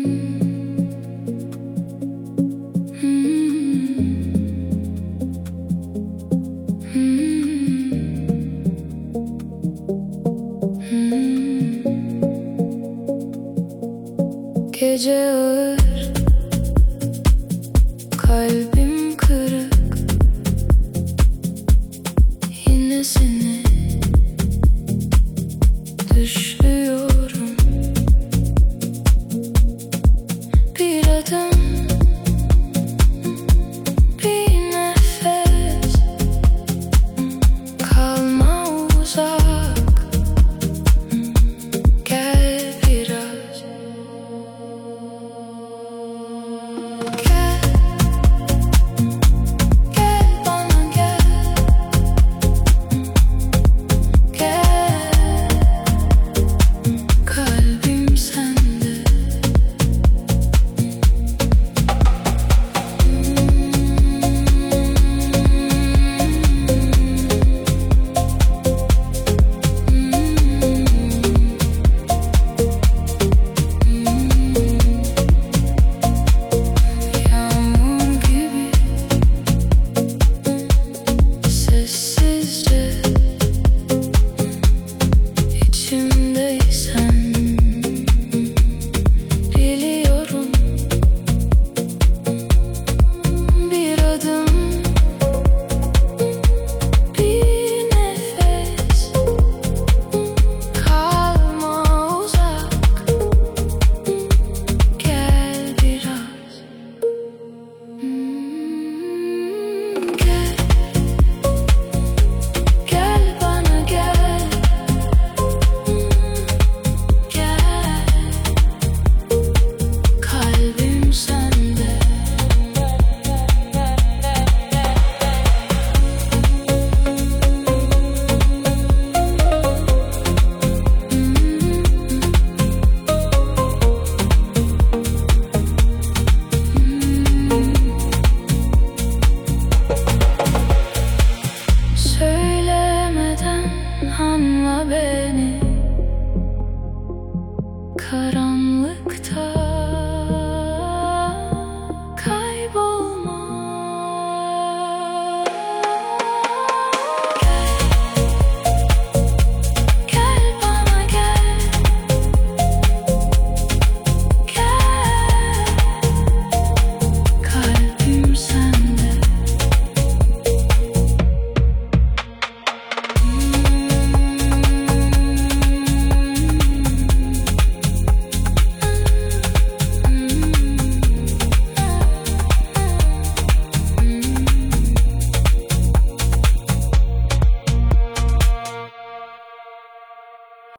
Gece ağır, kalbim kırık. Yine seni düşlüyorum. Bir adım, bir nefes, kalma uzak. Gel biraz, gel bana gel. Gel, kalbim sende. Yağmur gibi sessizce içimdeysen biliyorum. Bir adım, bir nefes, kalma uzak. Gel biraz, gel, gel bana gel. Gel, kalbim sende. Söylemeden anla beni, karanlıkta